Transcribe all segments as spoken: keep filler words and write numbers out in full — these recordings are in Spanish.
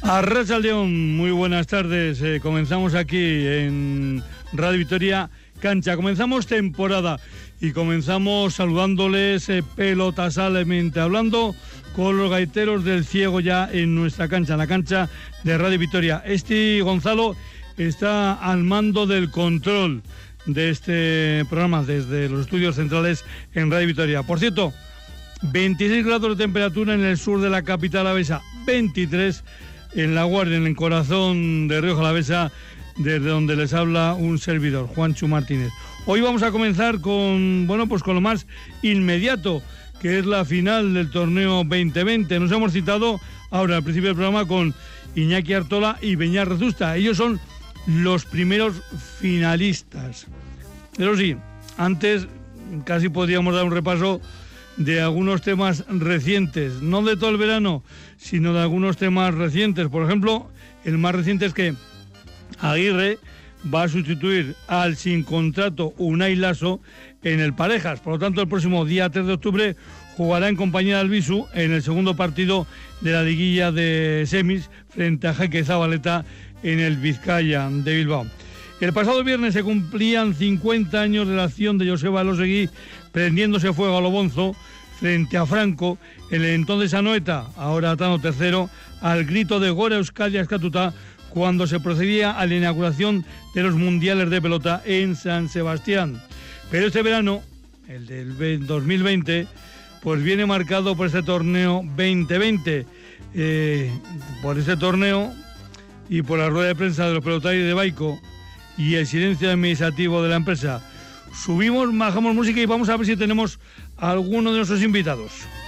Arratsaldeon, muy buenas tardes. Eh, comenzamos aquí en Radio Vitoria Cancha. Comenzamos temporada y comenzamos saludándoles eh, pelotasalmente, hablando con los gaiteros del Ciego ya en nuestra cancha, en la cancha de Radio Vitoria. Este Gonzalo está al mando del control de este programa desde los estudios centrales en Radio Vitoria. Por cierto, veintiséis grados de temperatura en el sur de la capital alavesa, veintitrés en La Guardia, en el corazón de Rioja Alavesa, desde donde les habla un servidor, Juancho Martínez. Hoy vamos a comenzar con, bueno, pues con lo más inmediato, que es la final del torneo veinte veinte. Nos hemos citado ahora al principio del programa con Iñaki Artola y Beñat Rezusta. Ellos son los primeros finalistas. Pero sí, antes casi podríamos dar un repaso de algunos temas recientes, no de todo el verano, sino de algunos temas recientes. Por ejemplo, el más reciente es que Aguirre va a sustituir al sin contrato Unai Laso en el Parejas. Por lo tanto, el próximo día tres de octubre jugará en compañía de Albisu en el segundo partido de la liguilla de semis frente a Jaque Zabaleta en el Vizcaya de Bilbao. El pasado viernes se cumplían cincuenta años de la acción de Joseba Elosegui prendiéndose fuego a Lobonzo frente a Franco en el entonces Anoeta, ahora Tano tercero, al grito de Gora Euskadi Askatuta cuando se procedía a la inauguración de los mundiales de pelota en San Sebastián. Pero este verano, el del dos mil veinte, pues viene marcado por este torneo veinte veinte. Eh, por este torneo y por la rueda de prensa de los pelotarios de Baico y el silencio administrativo de la empresa, subimos, bajamos música y vamos a ver si tenemos a alguno de nuestros invitados.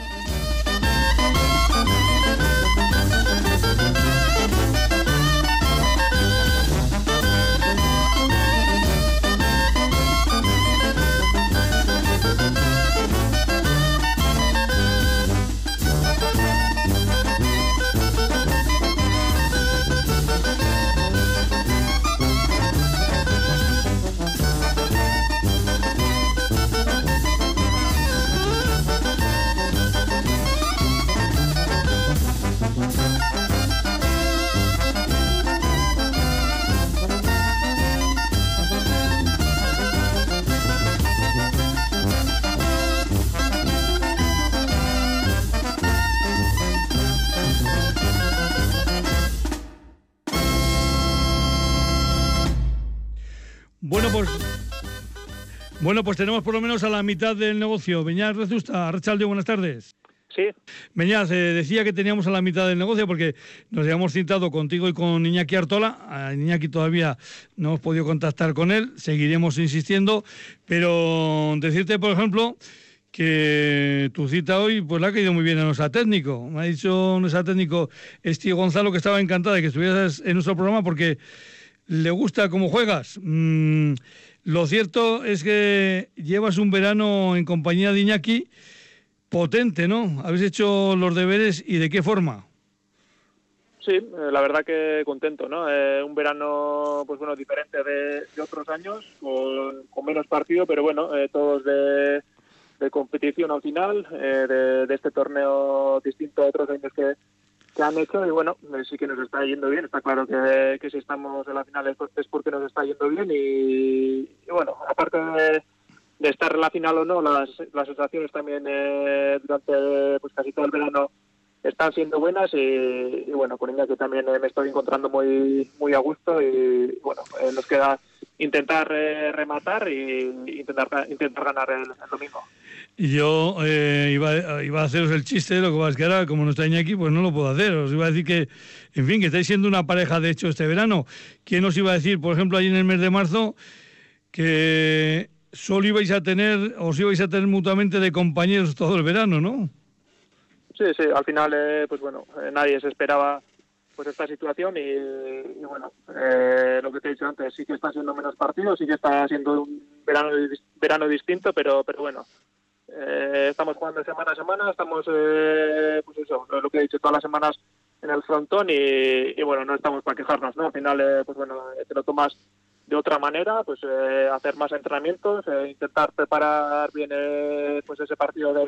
Bueno, pues bueno, pues tenemos por lo menos a la mitad del negocio. Beñat Rezusta, Arratsaldeon, buenas tardes. Sí. Beñat, eh, decía que teníamos a la mitad del negocio porque nos habíamos citado contigo y con Iñaki Artola. A Iñaki todavía no hemos podido contactar con él, seguiremos insistiendo, pero decirte, por ejemplo, que tu cita hoy pues le ha caído muy bien a nuestra técnico. Me ha dicho nuestra técnico Esti Gonzalo que estaba encantada de que estuvieras en nuestro programa porque le gusta cómo juegas. Mm, lo cierto es que llevas un verano en compañía de Iñaki potente, ¿no? Habéis hecho los deberes y ¿de qué forma? Sí, la verdad que contento, ¿no? Eh, un verano, pues bueno, diferente de, de otros años, con, con menos partido, pero bueno, eh, todos de, de competición al final, eh, de, de este torneo distinto a otros años que que han hecho y bueno, sí que nos está yendo bien. Está claro que, que si estamos en la final es porque nos está yendo bien y, y bueno, aparte de, de estar en la final o no, las, las sensaciones también eh, durante pues casi todo el verano están siendo buenas y, y bueno, con ella que también eh, me estoy encontrando muy muy a gusto y, y bueno, eh, nos queda intentar eh, rematar y intentar intentar ganar el, el domingo. Y yo eh, iba, iba a haceros el chiste, lo que pasa es que ahora, como no está Iñaki, pues no lo puedo hacer. Os iba a decir que, en fin, que estáis siendo una pareja de hecho este verano. ¿Quién os iba a decir, por ejemplo, allí en el mes de marzo, que solo ibais a tener, os ibais a tener mutuamente de compañeros todo el verano, ¿no? Sí, sí, al final, eh, pues bueno, eh, nadie se esperaba pues esta situación y, y bueno, eh, lo que te he dicho antes, sí que está siendo menos partidos, sí que está siendo un verano verano distinto, pero pero bueno, eh, estamos jugando semana a semana, estamos, eh, pues eso, lo que he dicho, todas las semanas en el frontón y, y bueno, no estamos para quejarnos, ¿no? Al final, eh, pues bueno, te lo tomas de otra manera, pues eh, hacer más entrenamientos, eh, intentar preparar bien eh, pues ese partido del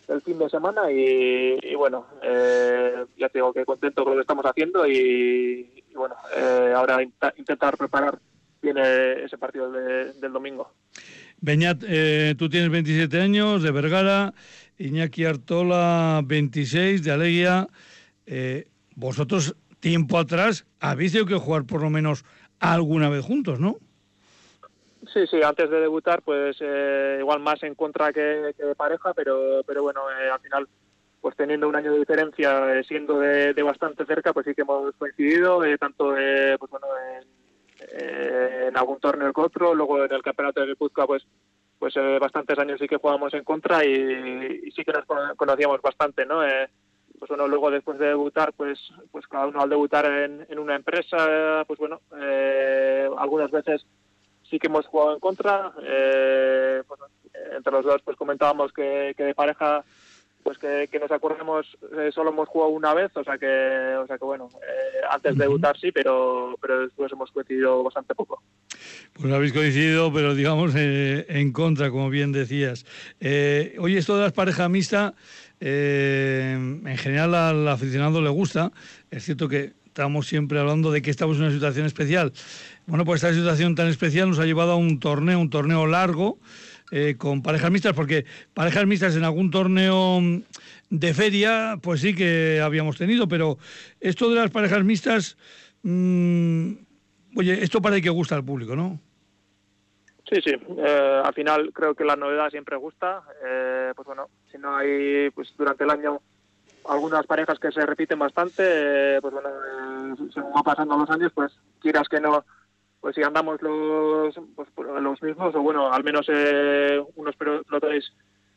del fin de semana y, y bueno, eh, ya te digo que contento con lo que estamos haciendo y, y bueno, eh, ahora in- intentar preparar bien ese partido de, del domingo. Beñat, eh, tú tienes veintisiete años, de Vergara, Iñaki Artola, veintiséis, de Aleguía. Eh, vosotros, tiempo atrás, habéis tenido que jugar por lo menos alguna vez juntos, ¿no? Sí, sí, antes de debutar, pues eh, igual más en contra que, que de pareja, pero pero bueno, eh, al final, pues teniendo un año de diferencia, eh, siendo de, de bastante cerca, pues sí que hemos coincidido, eh, tanto eh, pues bueno, en, eh, en algún torneo que otro, luego en el campeonato de Guipúzcoa, pues pues eh, bastantes años sí que jugábamos en contra y, y sí que nos conocíamos bastante, ¿no? Eh, pues bueno, luego después de debutar, pues pues cada uno al debutar en, en una empresa, pues bueno, eh, algunas veces sí que hemos jugado en contra, eh, bueno, entre los dos pues comentábamos que, que de pareja pues que, que nos acordemos eh, solo hemos jugado una vez, o sea que o sea que bueno, eh, antes de debutar sí, pero pero después hemos coincidido bastante poco. Pues habéis coincidido, pero digamos eh, en contra, como bien decías. Eh, oye, esto de las parejas mixtas, eh, en general al aficionado le gusta. Es cierto que estamos siempre hablando de que estamos en una situación especial. Bueno, pues esta situación tan especial nos ha llevado a un torneo, un torneo largo, eh, con parejas mixtas, porque parejas mixtas en algún torneo de feria, pues sí que habíamos tenido, pero esto de las parejas mixtas, mmm, oye, esto parece que gusta al público, ¿no? Sí, sí. Eh, al final creo que la novedad siempre gusta. Eh, pues bueno, si no hay, pues durante el año algunas parejas que se repiten bastante, eh, pues bueno, eh, según va pasando los años, pues quieras que no, pues si andamos los pues, los mismos, o bueno, al menos eh, unos pelotones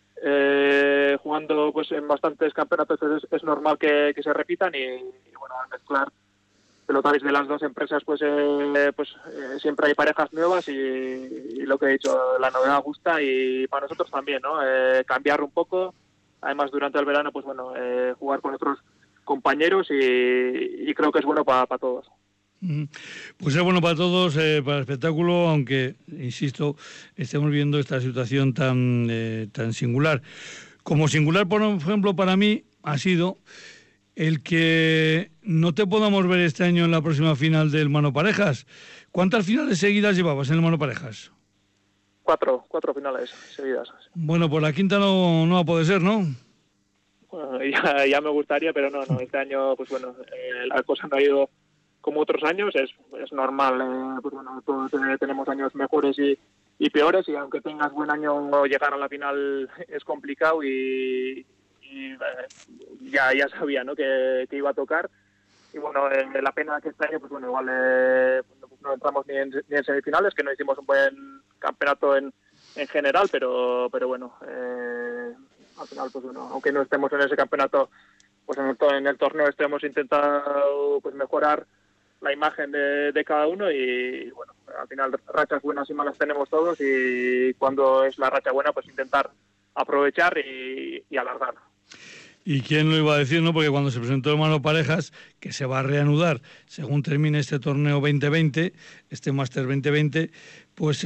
eh, jugando pues en bastantes campeonatos, es, es normal que, que se repitan y, y bueno, al mezclar pelotaris de las dos empresas, pues eh, pues eh, siempre hay parejas nuevas y, y lo que he dicho, la novedad gusta y para nosotros también, ¿no? Eh, cambiar un poco. Además, durante el verano, pues bueno, eh, jugar con otros compañeros y, y creo que es bueno para pa todos. Pues es bueno para todos, eh, para el espectáculo, aunque, insisto, estemos viendo esta situación tan, eh, tan singular. Como singular, por ejemplo, para mí ha sido el que no te podamos ver este año en la próxima final del Mano Parejas. ¿Cuántas finales seguidas llevabas en el Mano Parejas? Cuatro, cuatro finales seguidas. Bueno, pues la quinta no, no va a poder ser, ¿no? Bueno, ya, ya me gustaría, pero no, no. Este año, pues bueno, eh, la cosa no ha ido como otros años. Es, es normal, eh, pues bueno, todos eh, tenemos años mejores y, y peores, y aunque tengas buen año, llegar a la final es complicado y, y eh, ya, ya sabía, ¿no?, que, que iba a tocar. Y bueno, eh, la pena que este año, pues bueno, igual eh, no entramos ni en, ni en semifinales, que no hicimos un buen campeonato en, en general, pero pero bueno, eh, al final, pues bueno, aunque no estemos en ese campeonato, pues en el, en el torneo este hemos intentado pues mejorar la imagen de, de cada uno y bueno, al final rachas buenas y malas tenemos todos y cuando es la racha buena, pues intentar aprovechar y, y alargar. ¿Y quién lo iba a decir, no? Porque cuando se presentó el Mano Parejas, que se va a reanudar según termine este torneo veinte veinte, este Máster veinte veinte, pues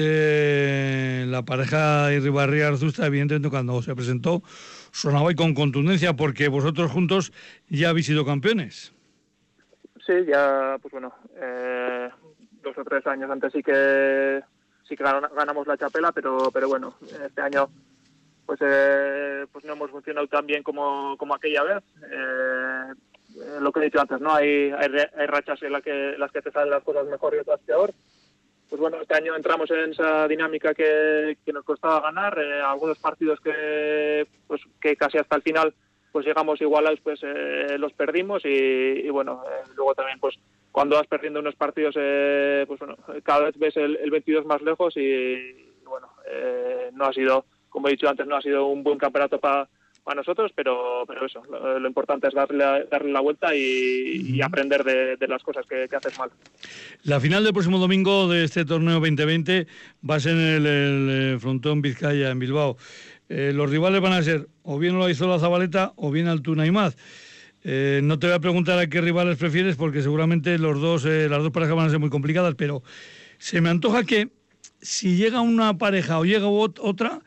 eh, la pareja Irribarría-Arzusta, evidentemente, cuando se presentó, sonaba y con contundencia, porque vosotros juntos ya habéis sido campeones. Sí, ya, pues bueno, eh, dos o tres años antes sí que sí que ganamos la chapela, pero pero bueno, este año pues eh, pues no hemos funcionado tan bien como, como aquella vez. Eh, eh, lo que he dicho antes, ¿no? Hay, hay, hay rachas en las que, las que te salen las cosas mejor y otras peor. Pues bueno, este año entramos en esa dinámica que, que nos costaba ganar. Eh, algunos partidos que pues que casi hasta el final pues llegamos igualados, pues eh, los perdimos y, y bueno, eh, luego también pues cuando vas perdiendo unos partidos, eh, pues bueno, cada vez ves el, el veintidós más lejos y, y bueno, eh, no ha sido, como he dicho antes, no ha sido un buen campeonato para pa nosotros, pero pero eso, lo, lo importante es darle, darle la vuelta y, y aprender de, de las cosas que, que haces mal. La final del próximo domingo de este torneo veinte veinte va a ser en el, el Frontón Vizcaya, en Bilbao. Eh, los rivales van a ser o bien Olaizola Zabaleta o bien Altuna Imaz. Eh, no te voy a preguntar a qué rivales prefieres porque seguramente los dos, eh, las dos parejas van a ser muy complicadas, pero se me antoja que si llega una pareja o llega otra,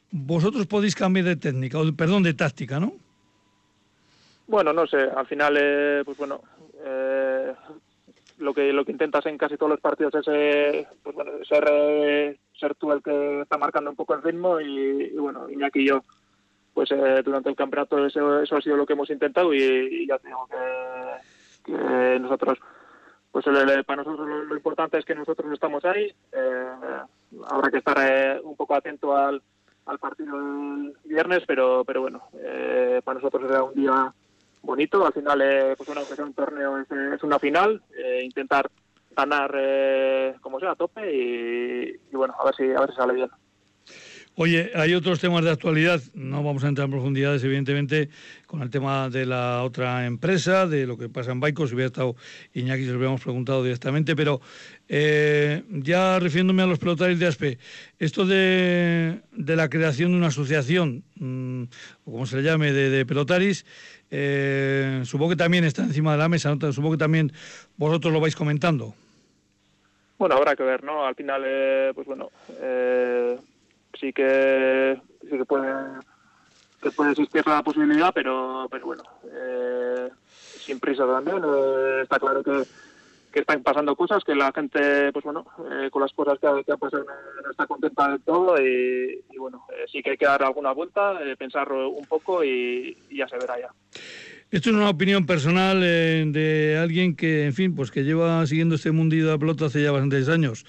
vosotros podéis cambiar de técnica, o perdón, de táctica, ¿no? Bueno, no sé, al final, eh, pues bueno, eh, lo que lo que intentas en casi todos los partidos es eh, pues bueno, ser, eh, ser tú el que está marcando un poco el ritmo y, y bueno, Iñaki y yo, pues eh, durante el campeonato eso, eso ha sido lo que hemos intentado y, y ya te digo que, que nosotros, pues el, para nosotros lo, lo importante es que nosotros estamos ahí, eh, habrá que estar eh, un poco atento al, al partido del viernes, pero pero bueno, eh, para nosotros era un día bonito, al final, eh, pues bueno, aunque sea un torneo, es, es una final, eh, intentar ganar eh, como sea a tope y, y bueno, a ver si a ver si sale bien. Oye, hay otros temas de actualidad, no vamos a entrar en profundidades, evidentemente, con el tema de la otra empresa, de lo que pasa en Baico, si hubiera estado Iñaki, se lo hubiéramos preguntado directamente, pero eh, ya refiriéndome a los pelotaris de Aspe, esto de, de la creación de una asociación, mmm, o como se le llame, de, de pelotaris, eh, supongo que también está encima de la mesa, ¿no? Supongo que también vosotros lo vais comentando. Bueno, habrá que ver, ¿no? Al final, eh, pues bueno... Eh... sí que sí que puede que puede existir la posibilidad, pero pero bueno, eh, sin prisa también. Eh, está claro que, que están pasando cosas, que la gente, pues bueno, eh, con las cosas que, que han pasado no, no está contenta del todo y, y bueno, eh, sí que hay que dar alguna vuelta, eh, pensarlo un poco y, y ya se verá ya. Esto es una opinión personal eh, de alguien que, en fin, pues que lleva siguiendo este mundillo de la pelota hace ya bastantes años.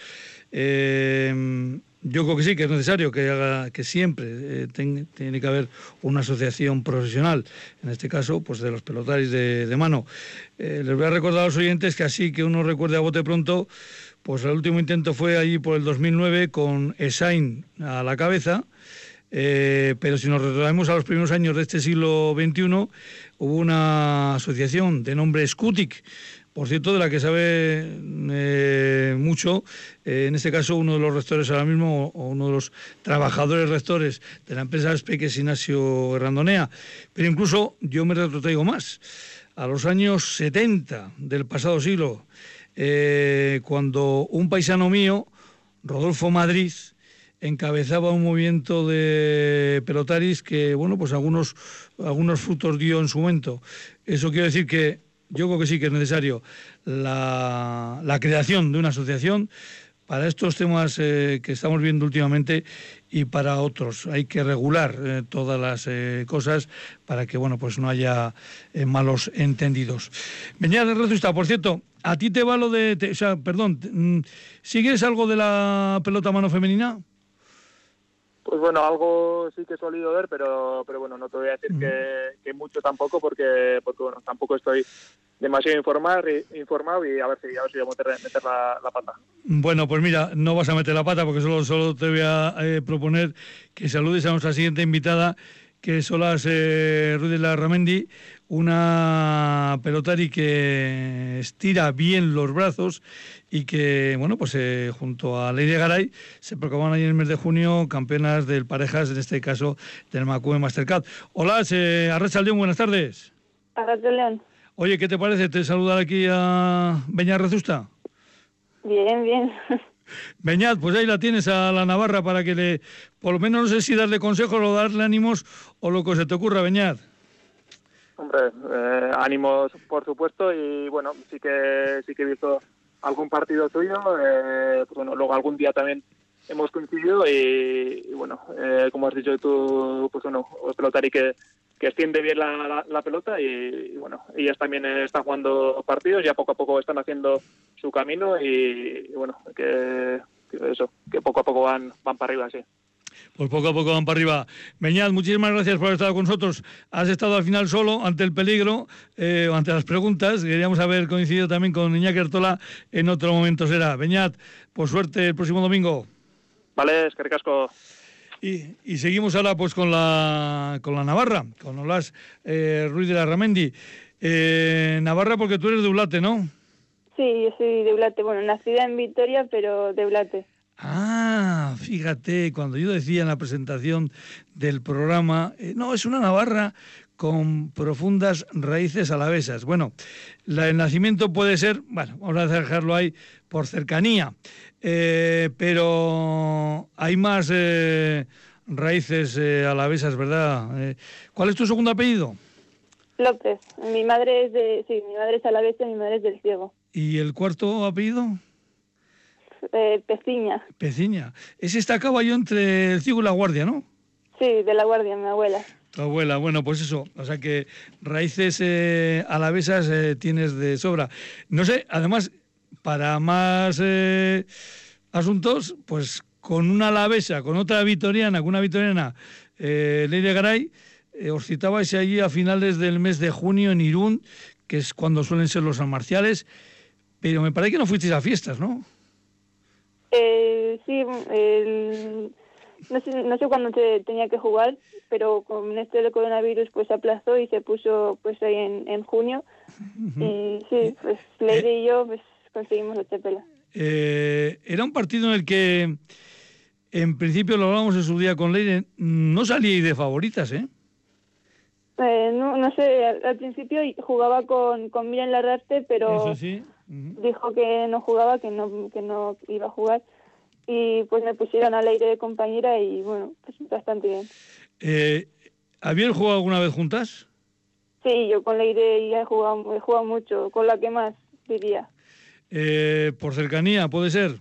Eh, Yo creo que sí, que es necesario que haga, que siempre eh, ten, tiene que haber una asociación profesional, en este caso, pues de los pelotaris de, de mano. Eh, les voy a recordar a los oyentes que así que uno recuerde a bote pronto, pues el último intento fue allí por el dos mil nueve con Esain a la cabeza, eh, pero si nos retrocedemos a los primeros años de este siglo veintiuno, hubo una asociación de nombre Scutic, por cierto, de la que sabe eh, mucho, eh, en este caso uno de los rectores ahora mismo, o uno de los trabajadores rectores de la empresa Aspe, que es Ignacio Randonea. Pero incluso yo me retrotraigo más, a los años setenta del pasado siglo, eh, cuando un paisano mío, Rodolfo Madrid, encabezaba un movimiento de pelotaris que, bueno, pues algunos, algunos frutos dio en su momento. Eso quiere decir que yo creo que sí que es necesario la, la creación de una asociación para estos temas eh, que estamos viendo últimamente y para otros. Hay que regular eh, todas las eh, cosas para que, bueno, pues no haya eh, malos entendidos. Beñat Rezusta, por cierto, ¿a ti te va lo de... Te, o sea, perdón, te, ¿sigues algo de la pelota mano femenina? Pues bueno, algo sí que he solido ver, pero pero bueno, no te voy a decir mm. que, que mucho tampoco, porque porque bueno, tampoco estoy demasiado informar, informado y a ver si a ver si voy a meter, meter la, la pata. Bueno, pues mira, no vas a meter la pata porque solo, solo te voy a eh, proponer que saludes a nuestra siguiente invitada, que es Solás eh, Ruiz de la Ramendi, una pelotari que estira bien los brazos y que, bueno, pues eh, junto a Leire Garay se proclamaron ahí en el mes de junio campeonas del parejas, en este caso del Macue Mastercard. Hola, eh, Arratsaldeon, buenas tardes. Arratsaldeon. Oye, ¿qué te parece? ¿Te saludar aquí a Beñat Rezusta? Bien, bien. Beñat, pues ahí la tienes a la Navarra para que le, por lo menos no sé si darle consejos o darle ánimos o lo que se te ocurra, Beñat. Hombre, eh, ánimos por supuesto y bueno, sí que sí que he visto algún partido tuyo, eh, pues bueno, luego algún día también hemos coincidido y, y bueno, eh, como has dicho tú, pues bueno, os pelotari que que extiende bien la, la, la pelota y, y bueno, ellas también están jugando partidos, ya poco a poco están haciendo su camino y, y bueno, que, que eso, que poco a poco van van para arriba, sí. Pues poco a poco van para arriba. Beñat, muchísimas gracias por haber estado con nosotros. Has estado al final solo ante el peligro, eh, ante las preguntas. Queríamos haber coincidido también con Iñaki Artola, en otro momento será. Beñat, por suerte el próximo domingo. Vale, es que ricasco. Y, y seguimos ahora pues con la con la Navarra, con Olás eh, Ruiz de la Ramendi. Eh, Navarra, porque tú eres de Eulate, ¿no? Sí, yo soy de Eulate. Bueno, nacida en Vitoria, pero de Eulate. Ah, fíjate, cuando yo decía en la presentación del programa, eh, no, es una Navarra con profundas raíces alavesas. Bueno, la, el nacimiento puede ser, bueno, vamos a dejarlo ahí por cercanía, eh, pero hay más eh, raíces eh, alavesas, ¿verdad? Eh, ¿Cuál es tu segundo apellido? López. Mi madre es de, sí, mi madre es alavesa, mi madre es del Ciego. ¿Y el cuarto apellido? Eh, Peciña. Peciña. Ese está a caballo entre el Ciego y la Guardia, ¿no? Sí, de la Guardia, mi abuela. Tu abuela, bueno, pues eso, o sea que raíces eh, alavesas eh, tienes de sobra. No sé, además, para más eh, asuntos, pues con una alavesa, con otra vitoriana, con una vitoriana, eh, Leire Garay, eh, os citabais allí a finales del mes de junio en Irún, que es cuando suelen ser los San Marciales, pero me parece que no fuisteis a fiestas, ¿no? Eh, sí, el... No sé, no sé cuándo se tenía que jugar, pero con esto del coronavirus pues se aplazó y se puso pues ahí en, en junio. Uh-huh. Y sí, pues Leire eh, y yo pues conseguimos la chapela. Eh, era un partido en el que, en principio lo hablamos en su día con Leire, no salíais de favoritas, ¿eh? eh no, no sé, al, al principio jugaba con, con Miren Larrarte, pero Eso sí. Uh-huh. Dijo que no jugaba, que no, que no iba a jugar. Y pues me pusieron a Leire de compañera y bueno, pues bastante bien. Eh, ¿Habían jugado alguna vez juntas? Sí, yo con Leire ya he jugado, he jugado mucho, con la que más diría. Eh, ¿Por cercanía, puede ser?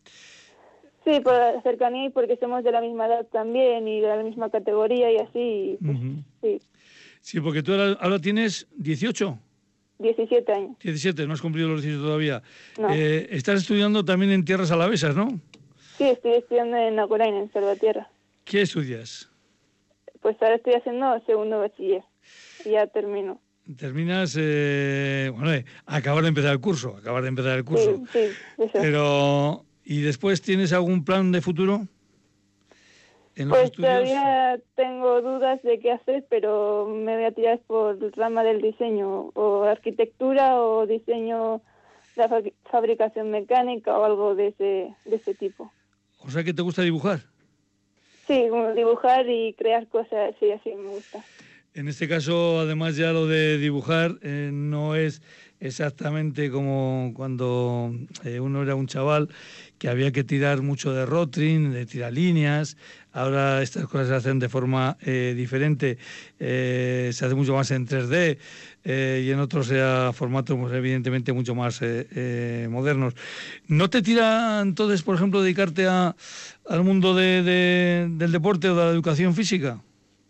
Sí, por la cercanía y porque somos de la misma edad también y de la misma categoría y así. Y pues, uh-huh. Sí. Sí, porque tú ahora, ahora tienes dieciocho. diecisiete años. diecisiete, no has cumplido los diecisiete todavía. No. Eh, estás estudiando también en tierras alavesas, ¿no? Sí, estoy estudiando en Agurain, en Salvatierra. ¿Qué estudias? Pues ahora estoy haciendo segundo bachiller. Y ya termino. Terminas, eh, bueno, eh, acabar de empezar el curso, acabar de empezar el curso. Sí, sí, eso. Pero, ¿y después tienes algún plan de futuro? ¿En los pues estudios? Todavía tengo dudas de qué hacer, pero me voy a tirar por rama del diseño, o arquitectura, o diseño de la fabricación mecánica, o algo de ese, de ese tipo. O sea que te gusta dibujar. Sí, dibujar y crear cosas, sí, así me gusta. En este caso, además, ya lo de dibujar eh, no es exactamente como cuando eh, uno era un chaval, que había que tirar mucho de rotring, de tirar líneas. Ahora estas cosas se hacen de forma eh, diferente, eh, se hace mucho más en tres D eh, y en otros sea formatos pues, evidentemente mucho más eh, eh, modernos. ¿No te tira entonces, por ejemplo, dedicarte a, al mundo de, de, del deporte o de la educación física?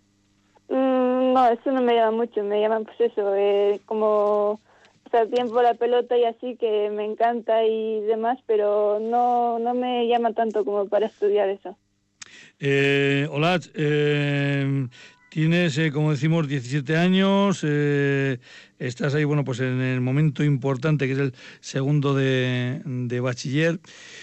Mm, no, eso no me llama mucho, me llaman pues eso, eh, como tiempo la pelota y así, que me encanta y demás, pero no, no me llama tanto como para estudiar eso. Eh, hola, eh, tienes, eh, como decimos, diecisiete años, eh, estás ahí, bueno, pues en el momento importante que es el segundo de, de bachiller.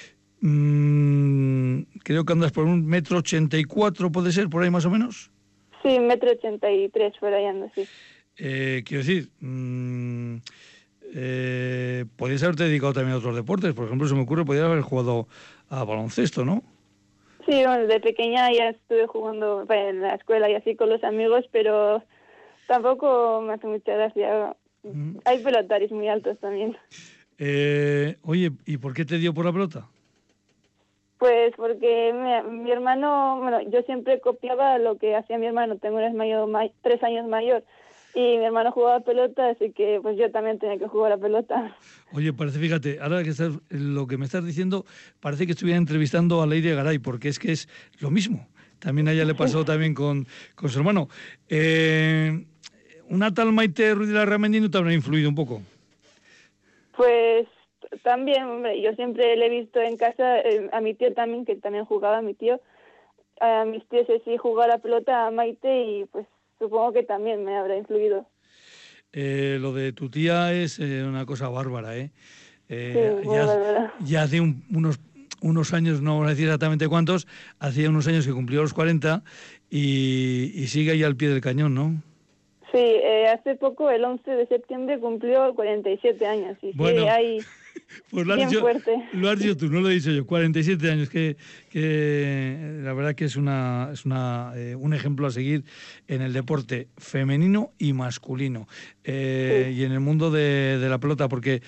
Mm, creo que andas por un metro ochenta y cuatro, ¿puede ser, por ahí más o menos? Sí, metro ochenta y tres, por ahí ando, sí. Eh, quiero decir, mmm, eh, podrías haberte dedicado también a otros deportes. Por ejemplo, se me ocurre, podrías haber jugado a baloncesto, ¿no? Sí, bueno, de pequeña ya estuve jugando en la escuela y así con los amigos, pero tampoco me hace mucha gracia. Mm. Hay pelotaris muy altos también. Eh, oye, ¿y por qué te dio por la pelota? Pues porque mi, mi hermano, bueno, yo siempre copiaba lo que hacía mi hermano, tengo un hermano may, tres años mayor, y mi hermano jugaba pelota, así que pues yo también tenía que jugar a pelota. Oye, parece, fíjate, ahora que estás, lo que me estás diciendo, parece que estuviera entrevistando a Leire Garay, porque es que es lo mismo. También a ella le pasó también con, con su hermano. Eh, ¿Una tal Maite Ruiz de la Ramendi te habrá influido un poco? Pues también, hombre, yo siempre le he visto en casa, eh, a mi tío también, que también jugaba, mi tío, a mis tíos sí jugar a pelota, a Maite, y pues supongo que también me habrá influido. Eh, lo de tu tía es eh, una cosa bárbara, ¿eh? eh sí, ya, bárbara. ya hace un, unos, unos años, no voy a decir exactamente cuántos, hacía unos años que cumplió los cuarenta y, y sigue ahí al pie del cañón, ¿no? Sí, Sí, eh, hace poco, el once de septiembre, cumplió cuarenta y siete años. Y bueno, sí, hay pues lo has, bien dicho, fuerte. Lo has dicho tú, no lo he dicho yo. cuarenta y siete años, que, que la verdad que es, una, es una, eh, un ejemplo a seguir en el deporte femenino y masculino. Eh, sí. Y en el mundo de, de la pelota, porque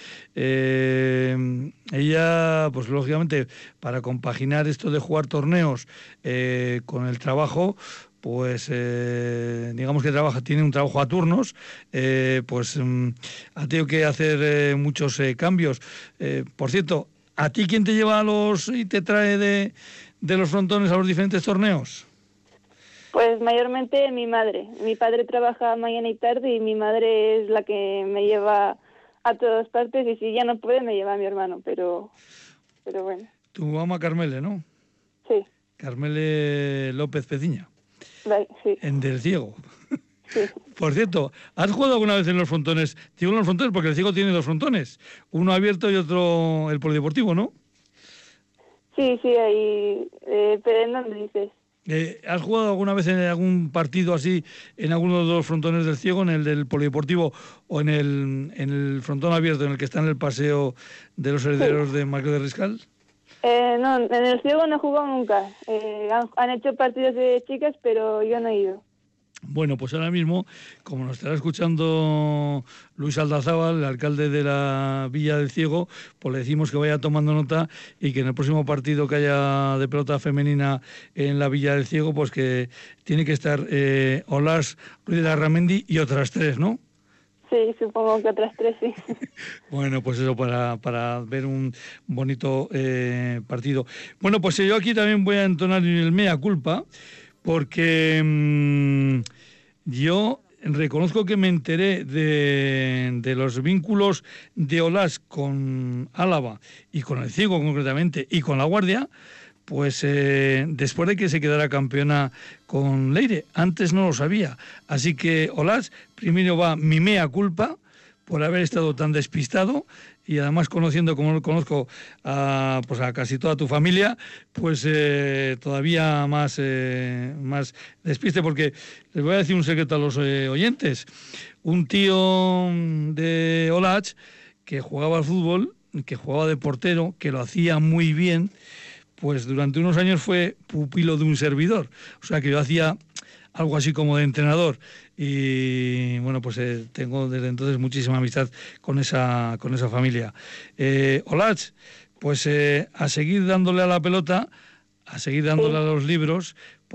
eh, ella, pues lógicamente, para compaginar esto de jugar torneos eh, con el trabajo, pues eh, digamos que trabaja, tiene un trabajo a turnos, eh, pues um, ha tenido que hacer eh, muchos eh, cambios. Eh, por cierto, ¿a ti quién te lleva a los y te trae de, de los frontones a los diferentes torneos? Pues mayormente mi madre. Mi padre trabaja mañana y tarde y mi madre es la que me lleva a todas partes, y si ya no puede me lleva a mi hermano, pero, pero bueno. Tu mamá Carmele, ¿no? Sí. Carmele López Peciña. Sí. En Del Ciego. Sí. Por cierto, ¿has jugado alguna vez en los frontones? Digo en los frontones porque el Ciego tiene dos frontones, uno abierto y otro el polideportivo, ¿no? Sí, sí, ahí. Eh, ¿Pero en dónde dices? Eh, ¿Has jugado alguna vez en algún partido así, en alguno de los frontones del Ciego, en el del polideportivo o en el, en el frontón abierto, en el que está en el paseo de los herederos sí. de Marqués de Riscal? Eh, no, en el Ciego no he jugado nunca. Eh, han, han hecho partidos de chicas, pero yo no he ido. Bueno, pues ahora mismo, como nos estará escuchando Luis Aldazábal, el alcalde de la Villa del Ciego, pues le decimos que vaya tomando nota y que en el próximo partido que haya de pelota femenina en la Villa del Ciego, pues que tiene que estar eh, Olaz, Ruiz de Larramendi y otras tres, ¿no? Sí, supongo que otras tres, sí. Bueno, pues eso, para, para ver un bonito eh, partido. Bueno, pues yo aquí también voy a entonar el mea culpa, porque mmm, yo reconozco que me enteré de, de los vínculos de Olaz con Álava y con el Ciego concretamente y con La Guardia, pues eh, después de que se quedara campeona con Leire. Antes no lo sabía. Así que, Olaz, primero va mi mea culpa por haber estado tan despistado, y además conociendo como lo conozco a, pues a casi toda tu familia, pues eh, todavía más, eh, más despiste, porque les voy a decir un secreto a los eh, oyentes. Un tío de Olaz que jugaba al fútbol, que jugaba de portero, que lo hacía muy bien, pues durante unos años fue pupilo de un servidor. O sea que yo hacía algo así como de entrenador. Y bueno, pues eh, tengo desde entonces muchísima amistad con esa, con esa familia. Eh, Olaz, pues eh, a seguir dándole a la pelota, a seguir dándole a los libros,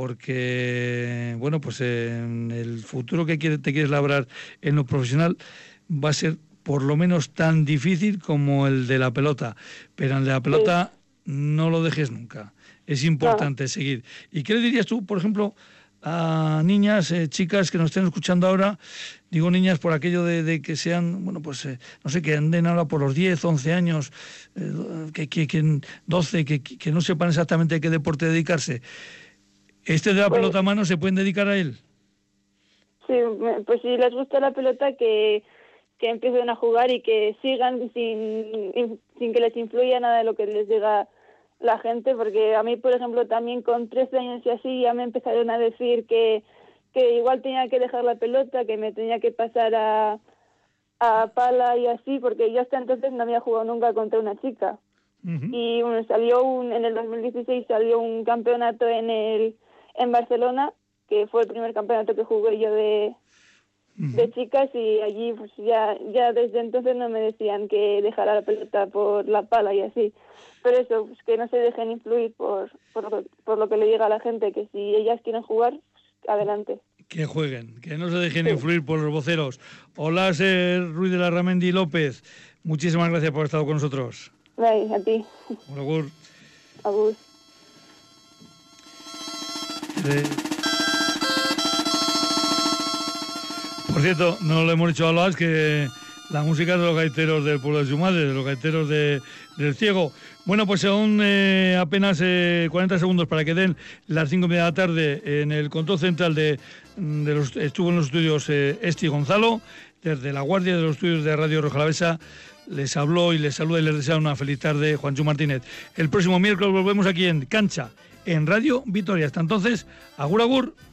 porque bueno, pues eh, el futuro que quiere, te quieres labrar en lo profesional va a ser por lo menos tan difícil como el de la pelota. Pero el de la pelota... Sí. No lo dejes nunca, es importante no. seguir. ¿Y qué le dirías tú, por ejemplo, a niñas, eh, chicas que nos estén escuchando ahora? Digo niñas por aquello de, de que sean, bueno, pues eh, no sé, que anden ahora por los diez, once años, eh, que, que, que doce, que, que no sepan exactamente a qué deporte dedicarse. ¿Este de la pues, pelota a mano se pueden dedicar a él? Sí, pues si les gusta la pelota, que... que empiecen a jugar y que sigan sin, sin que les influya nada de lo que les diga la gente, porque a mí, por ejemplo, también con trece años y así ya me empezaron a decir que, que igual tenía que dejar la pelota, que me tenía que pasar a, a pala y así, porque yo hasta entonces no había jugado nunca contra una chica. Uh-huh. Y bueno, salió un, en el dos mil dieciséis salió un campeonato en el en Barcelona, que fue el primer campeonato que jugué yo de... de chicas, y allí pues ya ya desde entonces no me decían que dejara la pelota por la pala y así, pero eso, pues que no se dejen influir por por lo, por lo que le diga a la gente, que si ellas quieren jugar, pues, adelante. Que jueguen, que no se dejen sí. influir por los voceros. Olaz eh, Ruiz de Larramendi López, muchísimas gracias por haber estado con nosotros. Ay, a ti. Agur. Agur. Eh... Por cierto, no lo hemos dicho a Olaz, que la música es de los gaiteros del pueblo de su madre, de los gaiteros de, del Ciego. Bueno, pues son eh, apenas eh, cuarenta segundos para que den las cinco y media de la tarde en el control central de, de los, estuvo en los estudios eh, Esti Gonzalo, desde La Guardia de los estudios de Radio Riojalavesa. Les habló y les saluda y les desea una feliz tarde Juancho Martínez. El próximo miércoles volvemos aquí en Cancha, en Radio Vitoria. Hasta entonces, agur agur.